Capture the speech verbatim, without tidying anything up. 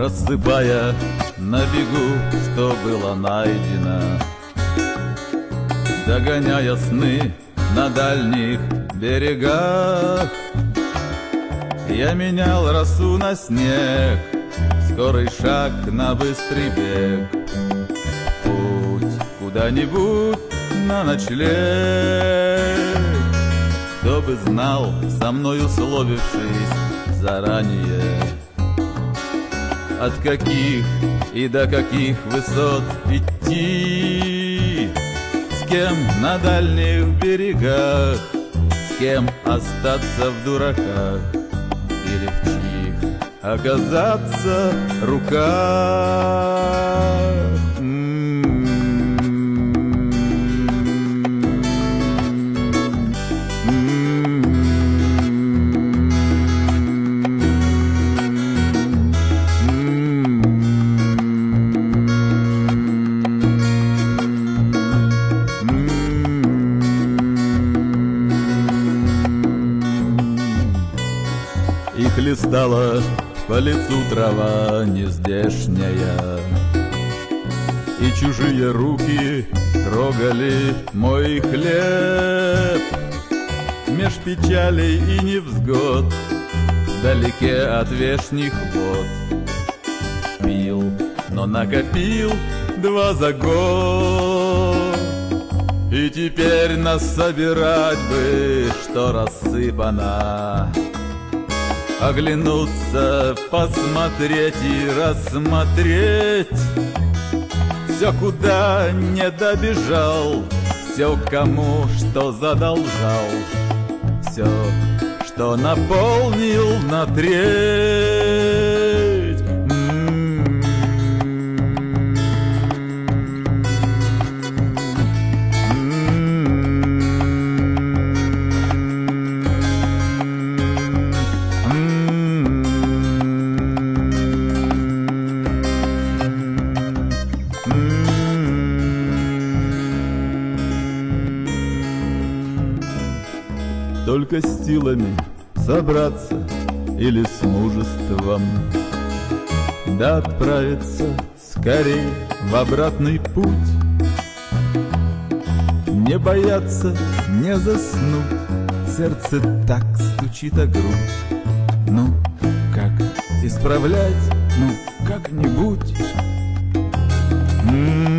рассыпая на бегу, что было найдено, догоняя сны на дальних берегах. Я менял росу на снег, скорый шаг на быстрый бег, путь куда-нибудь на ночлег. Кто бы знал, со мной условившись заранее, от каких и до каких высот идти, с кем на дальних берегах, с кем остаться в дураках, или в чьих оказаться руках. И хлестала по лицу трава нездешняя, и чужие руки трогали мой хлеб. Меж печалей и невзгод, вдалеке от вешних вод, пил, но накопил два за год. И теперь нас собирать бы, что рассыпано, оглянуться, посмотреть и рассмотреть все, куда не добежал, все, кому что задолжал, все, что наполнил на треть. Только с силами собраться или с мужеством, да отправиться скорей в обратный путь. Не бояться, не заснуть, сердце так стучит о грудь. Ну, как исправлять, ну, как-нибудь. М-м-м.